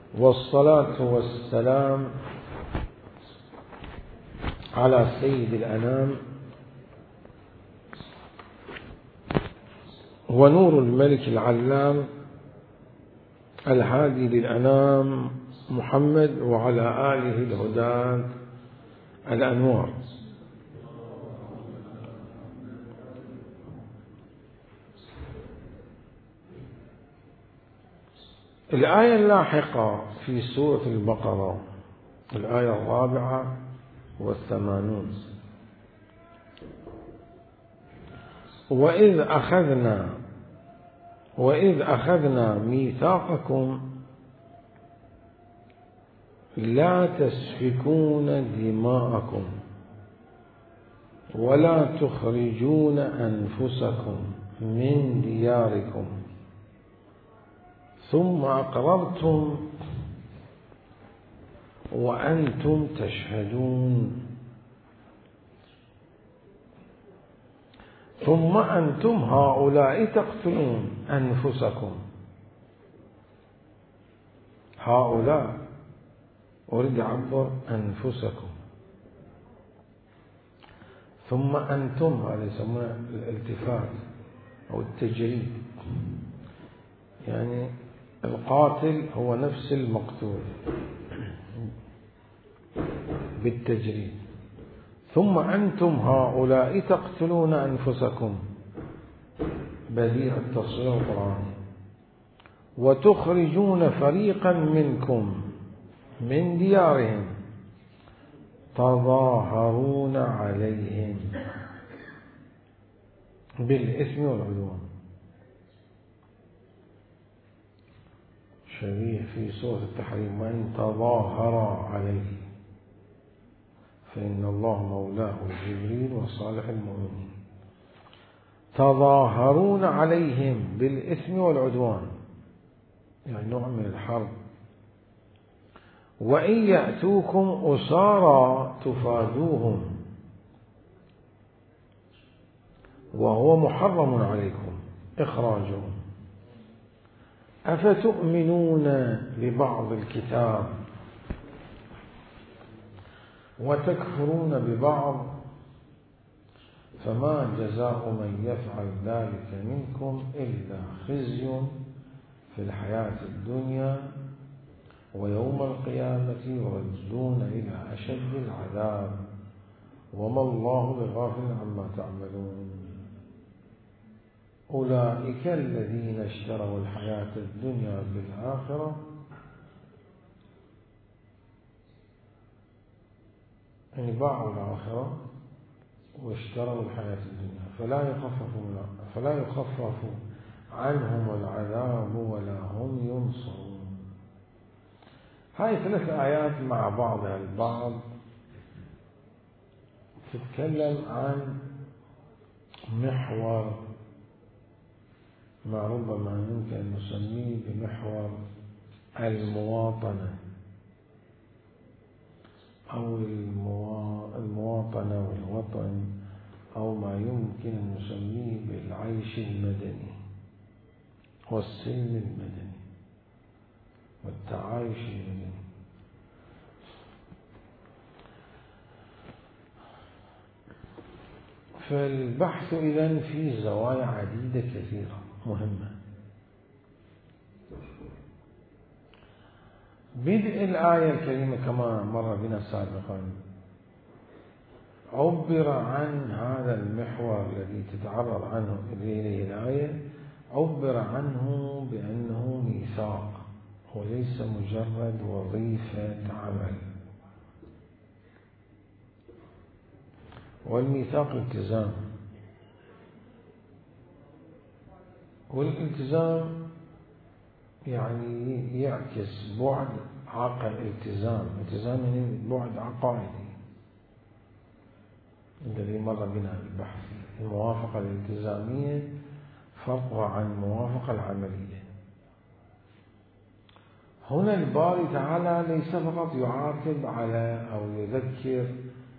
والصلاة والسلام على سيد الأنام ونور الملك العلام الهادي للأنام محمد وعلى آله الهداة الأنوار. الآية اللاحقة في سورة البقرة الآية 84. وإذ أخذنا ميثاقكم لا تسفكون دماءكم ولا تخرجون أنفسكم من دياركم ثم أقررتم وأنتم تشهدون ثم أنتم هؤلاء تقتلون أنفسكم. هؤلاء أريد أعبر أنفسكم، ثم أنتم هذا يسمونه الالتفات أو التجريد، يعني القاتل هو نفس المقتول بالتجريد. ثم أنتم هؤلاء تقتلون أنفسكم، بديع التصوير القرآني، وتخرجون فريقا منكم من ديارهم تظاهرون عليهم بالإثم والعدوان. شبيه في سورة التحريم: من تظاهر عليه فإن الله مولاه جبريل وصالح المؤمنين. تظاهرون عليهم بالإثم والعدوان، يعني نوع من الحرب. وإن يأتوكم أسارى تفادوهم وهو محرم عليكم إخراجهم. أفتؤمنون ببعض الكتاب وتكفرون ببعض، فما جزاء من يفعل ذلك منكم إلا خزي في الحياة الدنيا ويوم القيامة يردون إلى أشد العذاب وما الله بغافل عما تعملون. أولئك الذين اشتروا الحياة الدنيا بالآخرة يعني باعوا الآخرة واشتروا الحياة الدنيا فلا يخفف عنهم العذاب ولا هم ينصرون. هاي 3 آيات مع بعضها البعض تتكلم عن محور ما ربما يمكن أن نسميه بمحور المواطنة أو المواطنة والوطن، أو ما يمكن أن نسميه بالعيش المدني والسلم المدني والتعايش المدني. فالبحث إذن في زوايا عديدة كثيرة مهمة. بدء الآية الكريمة كما مر بنا سابقا عبر عن هذا المحور الذي تتعرض عنه إليه الآية، عبر عنه بأنه ميثاق وليس مجرد وظيفة عمل. والميثاق التزام، والالتزام يعني يعكس بعد عقل التزام يعني بعد عقائدي الذي مر بنا البحث. الموافقة الالتزامية فرقها عن الموافقة العملية. هنا الباري تعالى ليس فقط يعاقب على أو يذكر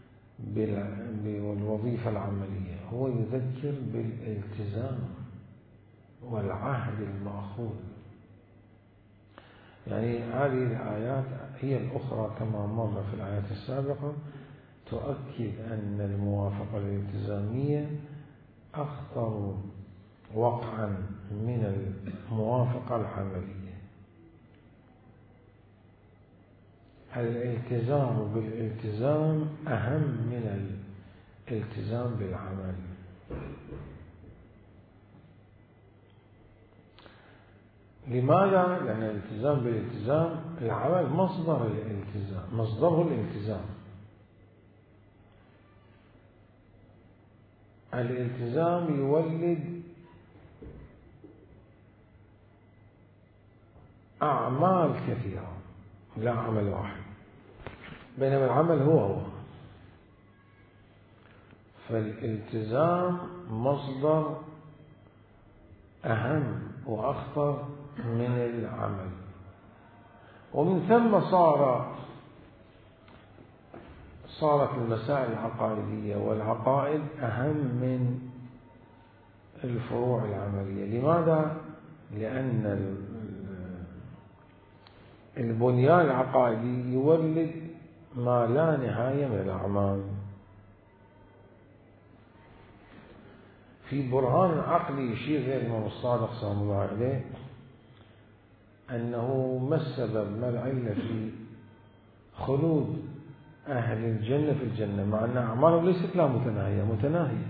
بالوظيفة العملية، هو يذكر بالالتزام والعهد المأخوذ. يعني هذه الآيات هي الأخرى كما مر في الآيات السابقة تؤكد أن الموافقة الالتزامية أخطر وقعا من الموافقة العملية. الالتزام بالالتزام أهم من الالتزام بالعمل. لماذا؟ لأن الالتزام بالالتزام العمل مصدر الالتزام، مصدره الالتزام. الالتزام يولد أعمال كثيرة لا عمل واحد، بينما العمل هو فالالتزام مصدر أهم وأخطر من العمل. ومن ثم صارت المسائل العقائدية والعقائد أهم من الفروع العملية. لماذا؟ لأن البنيان العقائدي يولد ما لا نهاية من الأعمال. في برهان عقلي يشير إلى الإمام الصادق سلام الله عليه أنه ما السبب ما العلة في خلود أهل الجنة في الجنة مع أن أعمالهم ليست لا متناهية، متناهية،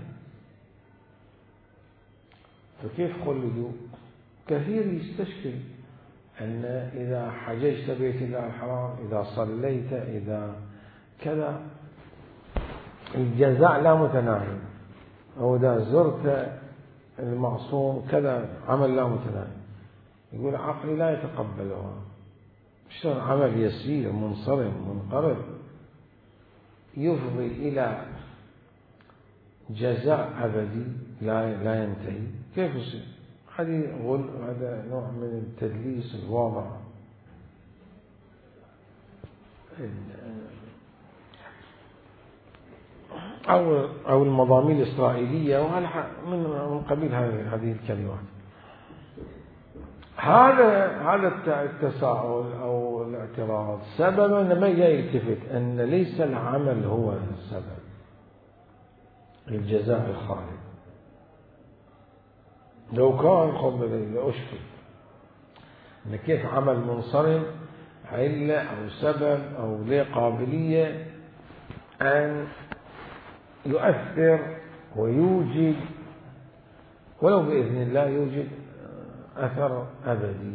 فكيف خلدوا؟ كثير يستشكل أن إذا حججت بيت الله الحرام، إذا صليت، إذا كذا، الجزاء لا متناهي، أو إذا زرت المعصوم كذا عمل لا متناهي. يقول عقلي لا يتقبلها. شلون عمل يسير منصرم منقرض يفضي إلى جزاء أبدي لا ينتهي؟ كيف يصير؟ هذا نوع من التدليس الواضح. أو المضامين الإسرائيلية من قبيل هذه الكلمات. هذا التساؤل أو الاعتراض سببا لما يلتفت أن ليس العمل هو السبب الجزاء الخالد. لو كان قبل أشكل أن كيف عمل منصرم علة أو سبب أو له قابلية أن يؤثر ويوجد ولو بإذن الله يوجد أثر أبدي.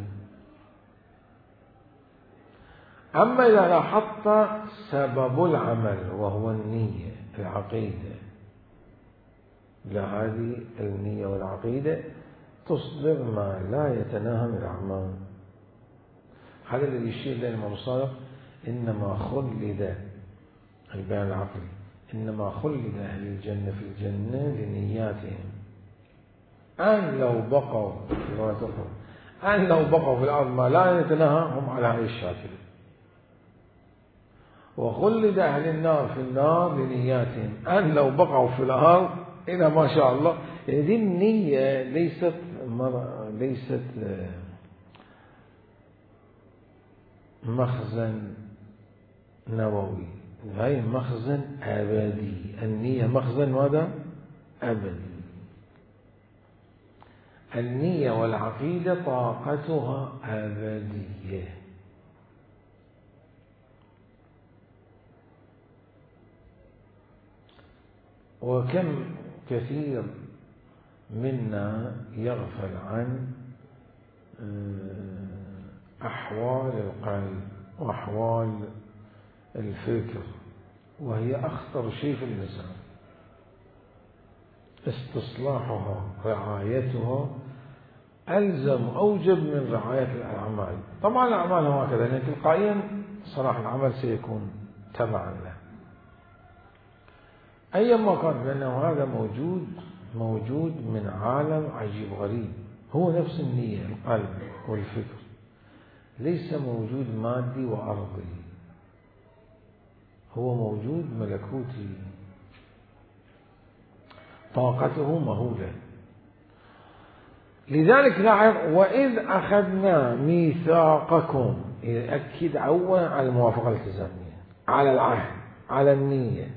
أما إذا لاحظت سبب العمل وهو النية العقيدة، هذه النية والعقيدة تصدر ما لا يتناهى من الأعمال. هذا الذي يشير إليه الإمام الصادق إنما خلد البيان العقلي، إنما خلد أهل الجنة في الجنة لنياتهم أن لو بقوا في الأرض ما لا يتناهى هم على هذه الشاكلة، وخلد أهل النار في النار لنياتهم أن لو بقوا في الأرض إلى ما شاء الله. هذه النية ليست مخزن نووي، هي مخزن أبدي. النية مخزن ماذا؟ أبدي. النية والعقيدة طاقتها أبدية. وكم كثير منا يغفل عن أحوال القلب وأحوال الفكر، وهي أخطر شيء في الإنسان. استصلاحها رعايتها ألزم أوجب من رعاية الأعمال. طبعا الأعمال هكذا، لكن تلقائيا صلاح العمل سيكون تبعا له أيما كان، لأنه هذا موجود من عالم عجيب غريب. هو نفس النية القلب والفكر، ليس موجود مادي وأرضي، هو موجود ملكوتي، طاقته مهولة. لذلك لاحظ وإذ أخذنا ميثاقكم، يأكد أولا على الموافقة الالتزامية، على العهد، على النية،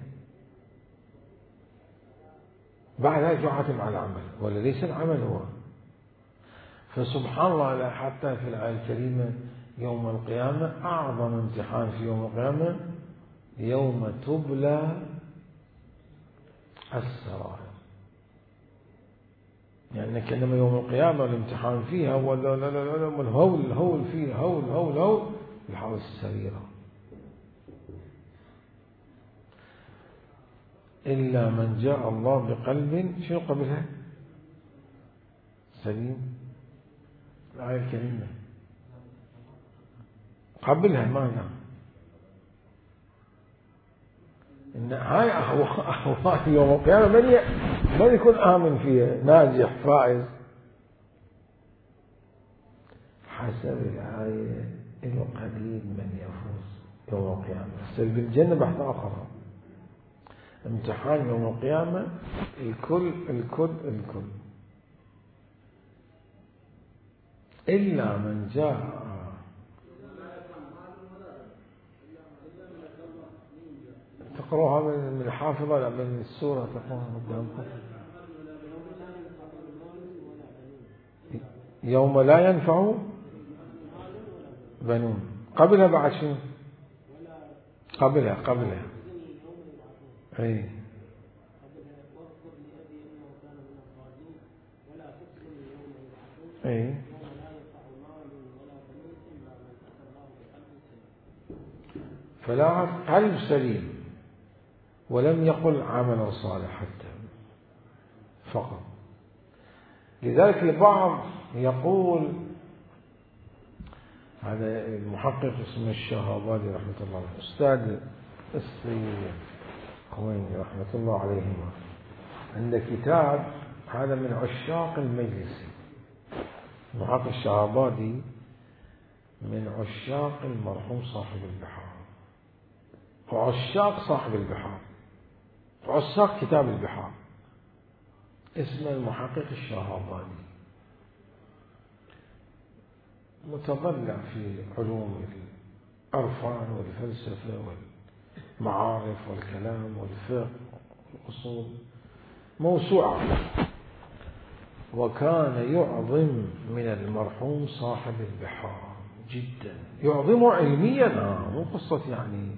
بعد ذلك يحاتم على العمل، ولا ليس العمل هو. فسبحان الله حتى في الآية الكريمة يوم القيامة أعظم امتحان في يوم القيامة يوم تبلى السرائر، يعني كأنما يوم القيامة الامتحان فيها ولا لا لا لا الهول فيها هول الحوادث السريرة. إلا من جاء الله بقلب شنو قبلها سليم، الآية الكريمة قبلها ماذا؟ إن هاي أهوال يوم القيامة من يكون آمن فيها ناجح فائز؟ حسب الآية القليل من يفوز يوم القيامة. السلب الجنة بحث آخر، امتحان يوم القيامة الكل إلا من جاء. تقرأها من الحافظة لا من السورة تقرأها قدامكم. يوم لا ينفع بنون، قبلها بعد شنو؟ قبلها أي أي فلا قلب سليم، ولم يقل عمل صالح حتى فقط. لذلك البعض يقول، هذا المحقق اسمه الشهابادي رحمة الله عليه، أستاذ السيد خويني رحمة الله عليهما، عند كتاب هذا من عشاق المجلس، المحقق الشهابادي من عشاق المرحوم صاحب البحار، وعشاق صاحب البحار، وعشاق كتاب البحار، اسمه المحقق الشهابادي، متضلع في علوم العرفان والفلسفة والمعارف والكلام والفقه والأصول، موسوعة. وكان يعظم من المرحوم صاحب البحار جدا، يعظم علميا، مو قصة يعني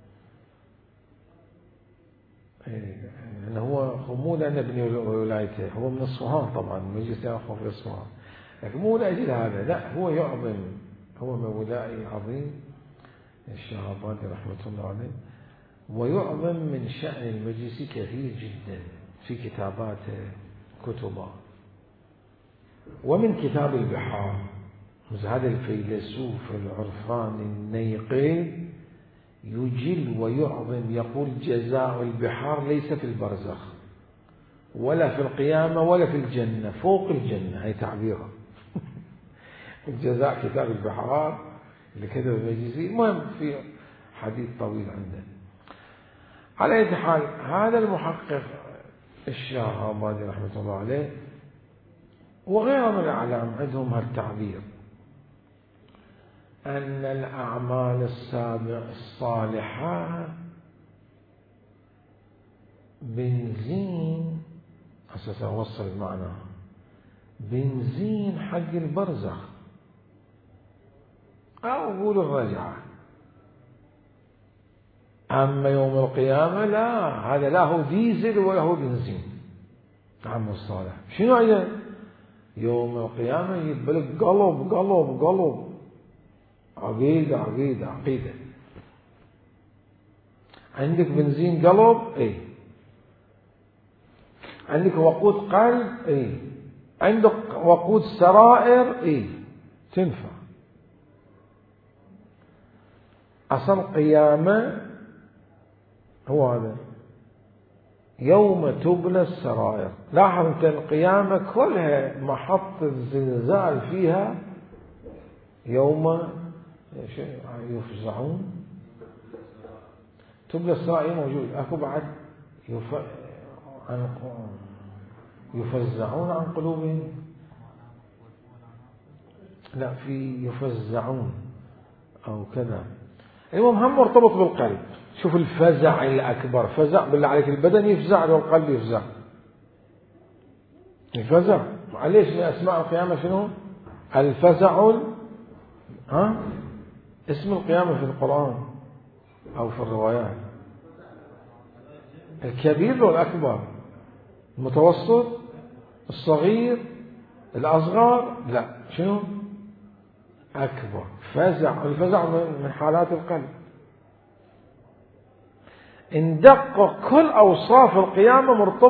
هو مو لأن ابن ولايته، هو من الصهان طبعا، مجلس يأخذ في الصهان، لكن مو لأجل هذا، لا هو يعظم، هو مولائي عظيم الشهابادي رحمة الله عليه، ويعظم من شأن المجلس كثير جدا في كتاباته كتبه. ومن كتاب البحار، هذا الفيلسوف العرفاني النيقي يجل ويعظم، يقول جزاء البحار ليس في البرزخ ولا في القيامة ولا في الجنة، فوق الجنة، هي تعبيره. الجزاء كتاب البحار اللي كتب المجلسي، المهم في حديث طويل عنده. على أي حال هذا المحقق الشهابادي رحمة الله عليه وغيره من الأعلام عندهم هالتعبير، أن الأعمال الصالحة بنزين، أساسا أوصل المعنى، بنزين حق البرزخ، أو أقول الرجعة. أما يوم القيامة لا، هذا لا هو ديزل ولا هو بنزين. عمل الصالح شنو يعني؟ يوم القيامة يبلك قلب عقيدة. عندك بنزين قلب، اي عندك وقود قلب، اي عندك وقود سرائر، اي تنفع. أصل قيامة هو هذا، يوم تبلى السرائر. لاحظ أنت القيامة كلها محط الزلزال فيها يوم يفزعون، تبلى السرائر موجود، أكو بعد يفزعون عن قلوبهم، لا، في يفزعون أو كذا. المهم هم مرتبط بالقلب. شوف الفزع الأكبر، فزع بالله عليك، البدن يفزع والقلب يفزع. الفزع ليش من أسماء القيامة شنو؟ الفزع. اسم القيامة في القرآن أو في الروايات الكبير والأكبر، المتوسط، الصغير، الأصغر. لا، شنو؟ أكبر. فزع. الفزع من حالات القلب. إن دقق كل أوصاف القيامة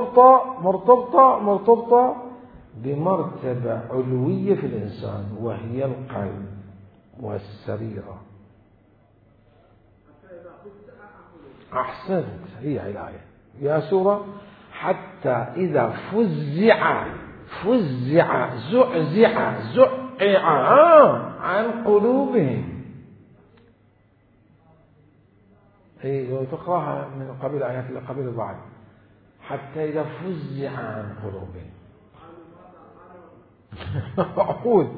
مرتبطة بمرتبة علوية في الإنسان، وهي القلب والسريرة. أحسنت، هي الآية يا سورة. حتى إذا فزع زعع عن قلوبهم. لو تقرأها من قبل آيات اللي قبل بعض. حتى إذا فزع عن قلوبهم. عقود.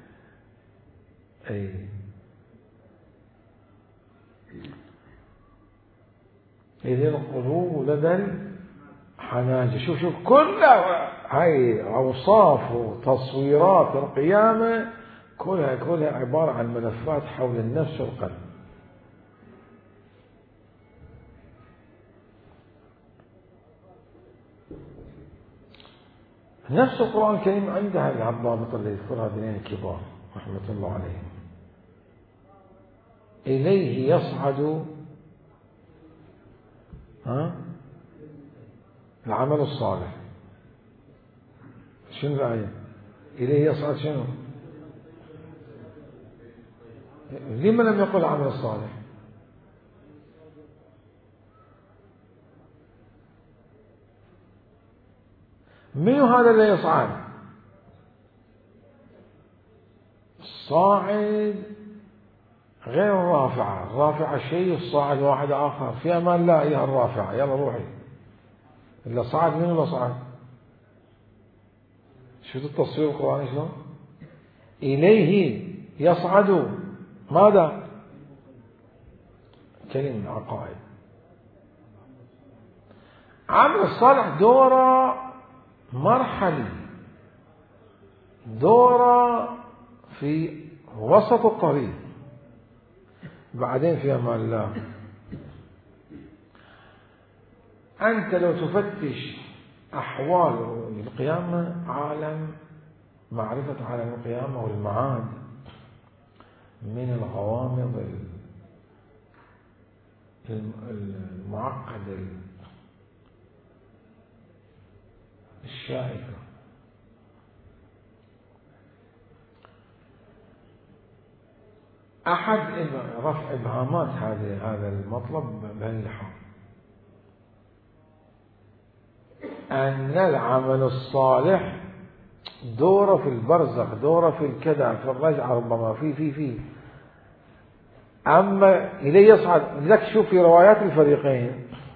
إذ القلوب لدى الحناجر. شوف كل هاي أوصاف وتصويرات القيامة كلها عبارة عن ملفات حول النفس والقلب. نفس القرآن الكريم عندها الضابط اللي يذكرها اثنين الكبار رحمة الله عليهم. إليه يصعد العمل الصالح. شنو الآية؟ إليه يصعد شنو؟ لما لم يقل العمل الصالح؟ من هذا اللي يصعد؟ الصاعد غير الرافعة. الرافعة شيء، الصاعد واحد آخر. في أمان لا أيها الرافعة، يلا روحي. إلا صعد، من اللي صعد؟ شوفوا التصوير القرآني شلون؟ إليه يصعد ماذا؟ كلمة عقائد. عمل الصالح دوره مرحلي، دوره في وسط الطريق، بعدين في أمان الله. أنت لو تفتش أحوال القيامة، معرفة عالم القيامة والمعاد من الغوامض المعقدة الشائكة. أحد رفع إبهامات هذا المطلب بهاللحاظ أن العمل الصالح دوره في البرزخ، دوره في الكذا، في الرجعة، ربما في أما إليه يصعد. لك شوف في روايات الفريقين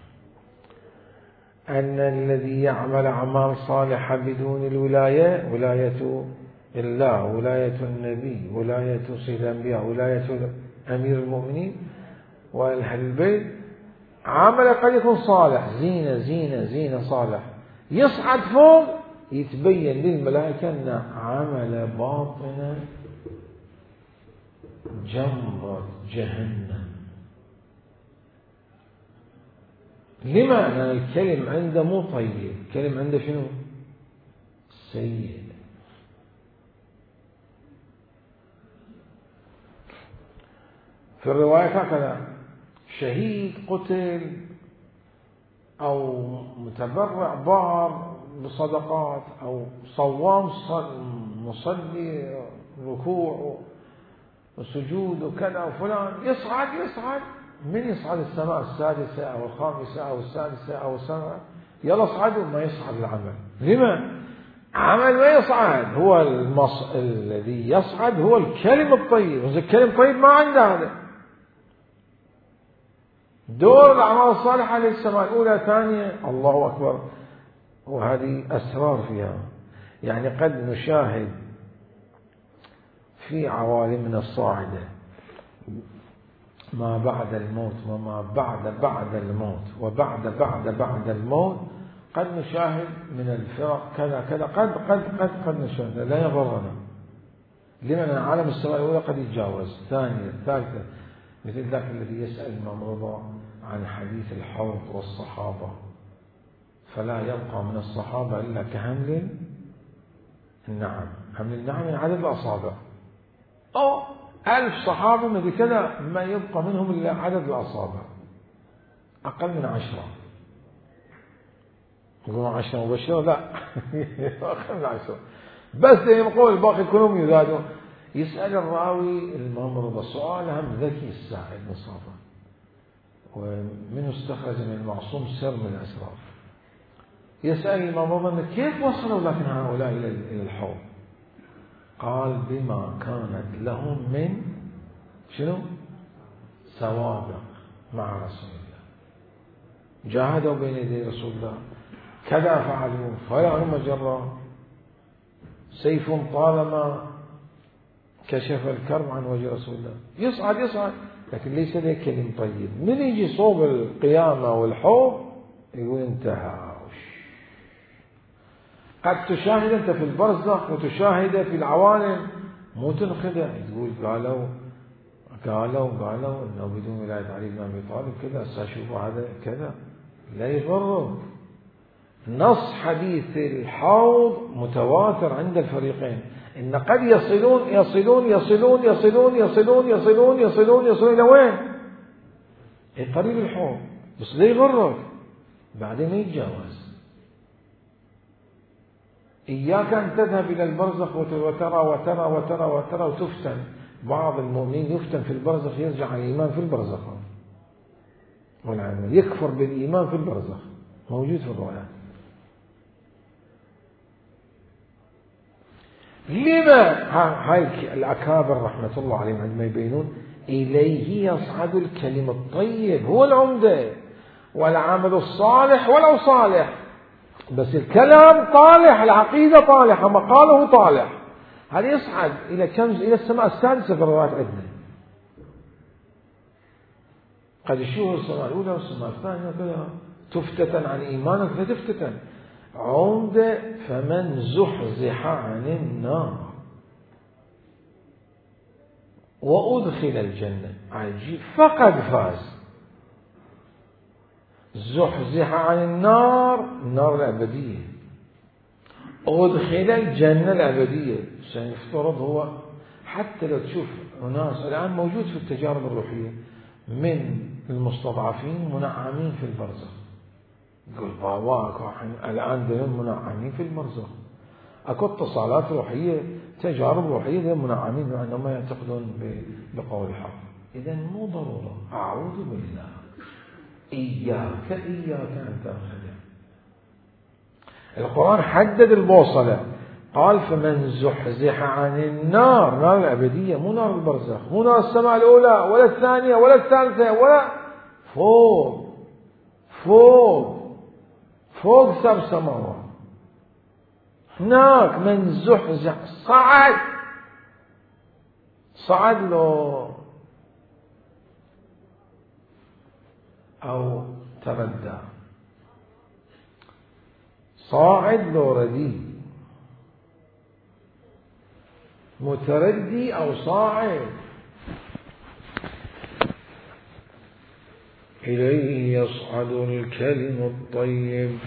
أن الذي يعمل أعمال صالحة بدون الولاية، ولاية الله، ولاية النبي، ولاية سيد الأنبياء، ولاية أمير المؤمنين وأهل البيت، عمل قد يكون صالح، زينة صالح، يصعد فوق يتبين للملائكة أن عمل باطنة جمرة جهنم. لما؟ لأن الكلم عنده مو طيب، الكلم عنده شنو؟ سيء. في الرواية هكذا: شهيد قتل، أو متبرع بار بصدقات، أو صوام مصلي ركوع وسجود وكذا وفلان، يصعد. من يصعد السماء السادسة أو الخامسة أو السادسة أو السابعة، يلا اصعدوا. ما يصعد العمل. لما؟ عمل ما يصعد. هو الذي يصعد هو الكلم الطيب. إذا الكلم طيب ما عنده هذا. دور الأعمال الصالحة للسماء الأولى ثانية، الله أكبر. وهذه أسرار فيها. يعني قد نشاهد في عوالمنا الصاعدة ما بعد الموت وما بعد الموت وبعد الموت قد نشاهد من الفرق كذا كذا قد نشاهد، لا يغرنا. لمن عالم السماء الأولى قد يتجاوز، ثانية ثالثة، مثل ذاك الذي يسأل الإمام رضا عن حديث الحوض والصحابة، فلا يبقى من الصحابة إلا كحمل النعم. حمل النعم من عدد الأصابع، أو 1000 صحابة مثل كذا ما يبقى منهم إلا عدد الأصابع، أقل من 10. يقولون 10 مبشرة، لا أقل من 10 بس يقول الباقي كلهم يزادون. يسأل الراوي الإمام رضا سؤال هم ذكي السائل مصطفى، ومنه استخرج من المعصوم سر من الأسرار. يسأل الإمام رضا كيف وصلوا لكن هؤلاء إلى الحوض؟ قال بما كانت لهم من شنو؟ سوابق مع رسول الله، جاهدوا بين يدي رسول الله، كذا فعلوا، فلا مجرة، سيف طالما كشف الكرب عن وجه رسول الله. يصعد لكن ليس له كلم طيب. من يجي صوب القيامة والحوض يقول انتهى. قد تشاهد أنت في البرزخ وتشاهد في العوالم، مو تنخدع تقول قالوا إنه بدون ولاية علي بن أبي طالب كذا، سأشوفوا هذا كذا، لا يغرك. نص حديث الحوض متواتر عند الفريقين، إن قد يصلون إلى وين؟ قريب الحوض، بس لا يغرك بعدين يتجاوز. إياك أن تذهب إلى البرزخ وترى وتفتن. بعض المؤمنين يفتن في البرزخ يرجع عن الإيمان في البرزخ، والعلم يكفر بالإيمان في البرزخ، موجود في الروايات. لما هاي الأكابر رحمة الله عليهم عندما يبينون إليه يصعد الكلم الطيب، هو العمدة، والعمل الصالح ولو صالح، بس الكلام طالح، العقيدة طالحة، مقاله طالح، هذا يصعد إلى كم؟ إلى السماء السادسة في الروايات عندنا. قد يشوف السماء الأولى والسماء الثانية كذا تفتتن عن إيمانك فتفتتن. عمدة فمن زحزح عن النار وأدخل الجنة، عجيب، فقد فاز. زحزح عن النار الأبدية، أدخل الجنة الأبدية. سيفترض هو، حتى لو تشوف ناس الآن موجود في التجارب الروحية من المستضعفين منعمين في البرزخ، يقول باباك الآن دهم منعمين في البرزخ، أكو اتصالات روحية، تجارب روحية دهم منعمين لأنهم يعتقدون بقول الحق. إذا مو ضرورة، أعوذ بالله، إياك أن تنخدع. القرآن حدد البوصلة، قال فمن زحزح عن النار، نار الأبدية، مو نار البرزخ، مو نار السماء الأولى ولا الثانية ولا الثالثة، ولا فوق 7 سماوات. هناك من زحزح صعد له أو تردى، صاعد له ردي، متردي أو صاعد. إليه يصعد الكلم الطيب.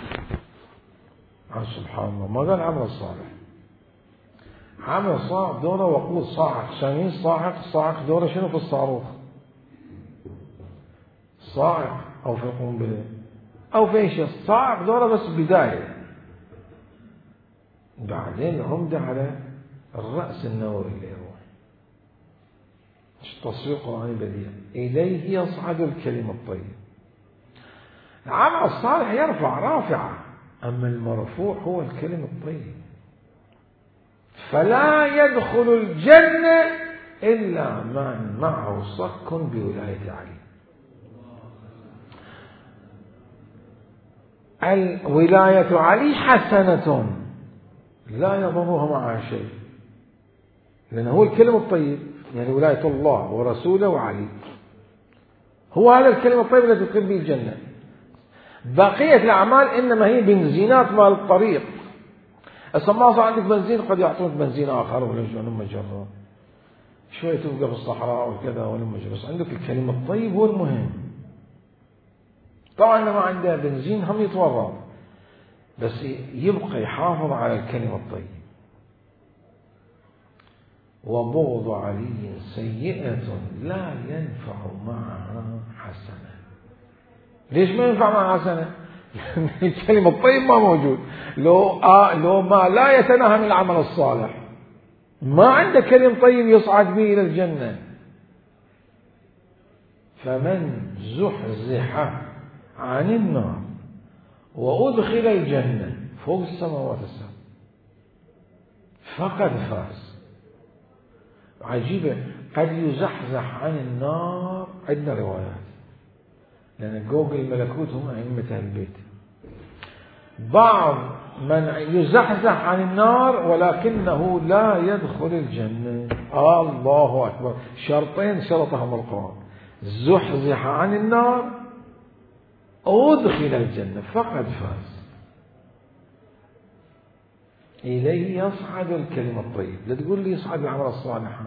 سبحان الله، ما قال عمل الصالح، عمل صاعق دوره وقود صاعق، شامين صاعق دوره شنو في الصاروخ؟ صاعق أو في القنبلة أو في شيء، صاعق دوره بس بداية، بعدين عمده على الرأس النووي اللي يروح. تصوير قرآني بديع. إليه يصعد الكلم الطيب. العمل الصالح يرفع رافعة، أما المرفوع هو الكلم الطيب. فلا يدخل الجنة إلا من معه صك بولاية علي. الولاية علي حسنة لا يضرها معها شيء، لأن هو الكلم الطيب، يعني ولاية الله ورسوله وعلي، هو هذا الكلمة الطيبة التي تدخل به الجنة. بقية الأعمال إنما هي بنزينات مال الطريق. أصلا ما صار عندك بنزين قد يعطونك بنزين آخر ولا لما جرى شوية تبقى في الصحراء وكذا ولما جرى، بس عندك الكلمة الطيب هو المهم. طبعا ما عنده بنزين هم يتورط، بس يبقى يحافظ على الكلمة الطيب. وبغض علي سيئة لا ينفع معها حسنة. ليش ما ينفع معها حسنة؟ الكلمة الطيب ما موجود. لو ما لا يتناهى من العمل الصالح، ما عنده كلم طيب يصعد به إلى الجنة. فمن زحزح عن النار وأدخل الجنة فوق السماوات السبع فقد فاز. عجيبة، قد يزحزح عن النار، عندنا روايات لأن جوجل الملكوت هم أئمة البيت. بعض من يزحزح عن النار ولكنه لا يدخل الجنة. الله أكبر، شرطين شرطهم القرآن: زحزح عن النار أدخل الجنة فقد فاز. إليه يصعد الكلمة الطيب. لا تقول لي يصعد العمل الصالح.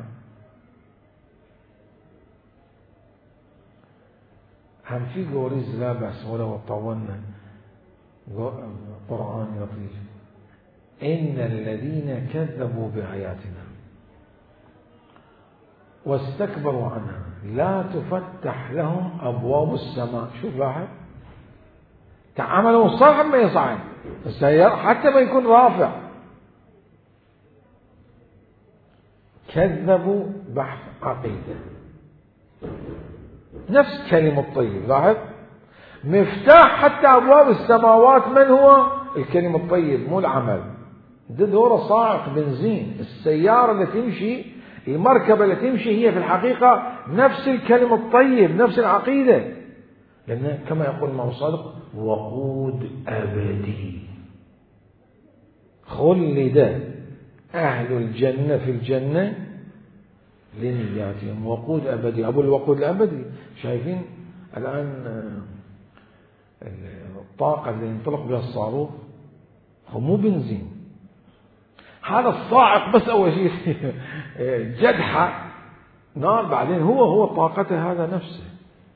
هم في قوريز لا بأس ولو طولنا قرآن لطيف: إن الذين كذبوا بآياتنا واستكبروا عنها لا تفتح لهم أبواب السماء. شوف لاحظ، تعاملوا صعب ما يصعد حتى ما يكون رافع. كذبوا بحث عقيدة، نفس كلمة الطيب. لاحظ، مفتاح حتى أبواب السماوات من هو؟ الكلمة الطيب، مو العمل. ده دوره صاعق بنزين. السيارة اللي تمشي، المركبة اللي تمشي، هي في الحقيقة نفس الكلمة الطيب، نفس العقيدة. لأن كما يقول الإمام الصادق: وقود أبدي. خلد أهل الجنة في الجنة لنياتهم. وقود أبدي. أبو الوقود الأبدي. شايفين الآن الطاقة اللي ينطلق بها الصاروخ هو مو بنزين، هذا الصاعق بس أول شيء جدحة نار، بعدين هو طاقته هذا نفسه.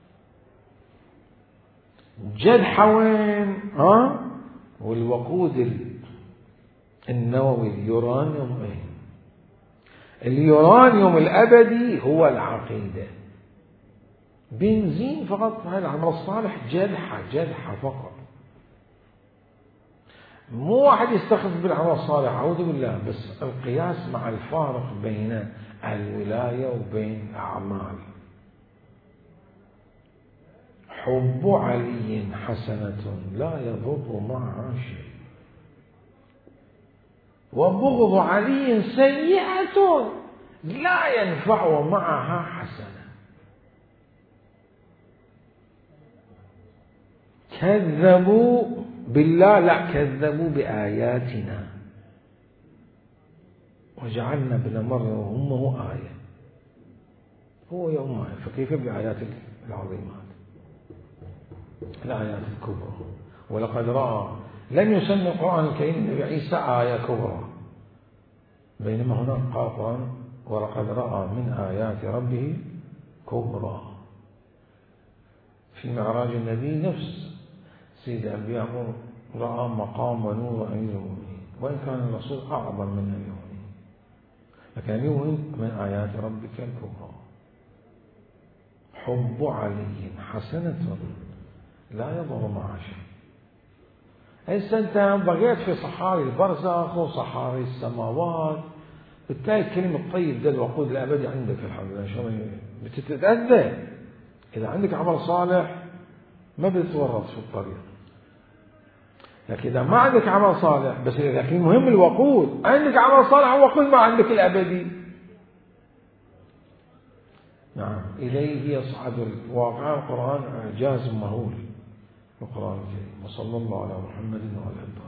جدحة وين؟ والوقود النووي اليورانيوم وين؟ اليورانيوم الأبدي هو العقيدة. بنزين فقط. هذا العمل الصالح جدحة فقط. مو واحد يستخف بالعمل الصالح، أعوذ بالله، بس القياس مع الفارق بين الولاية وبين الأعمال. حب علي حسنة لا يضر معها شيء، وبغض علي سيئة لا ينفع معها حسنة. كذبوا بالله، لا، كذبوا بآياتنا وجعلنا ابن مريم وأمه آية. هو يوم آية، فكيف بآيات العظيمات، الآيات الكبرى؟ ولقد رأى، لم يسمي القرآن الكريم النبي عيسى آية كبرى، بينما هناك قال القرآن: ولقد رأى من آيات ربه كبرى. في معراج النبي نفس سيد الأنبياء رأى مقام ونور أمير المؤمنين، وإن كان الرسول أعظم من أمير المؤمنين، لكن يوم من آيات ربك الكبرى. حب علي حسنة لا يضر معها شيء. هسه أنت بقيت في صحاري البرزخ وصحاري السماوات، بالتالي الكلمة الطيب ده الوقود الأبدي عندك الحمد لله. شو بتتأذى إذا عندك عمل صالح ما بتتورط في الطريق. لكن إذا ما عندك عمل صالح، بس لكن المهم الوقود، عندك عمل صالح ووقود، ما عندك الأبدي. نعم، إليه يصعد الواقع. القرآن إعجاز مهول القرآن الكريم. وصلى الله على محمد وعلى آله.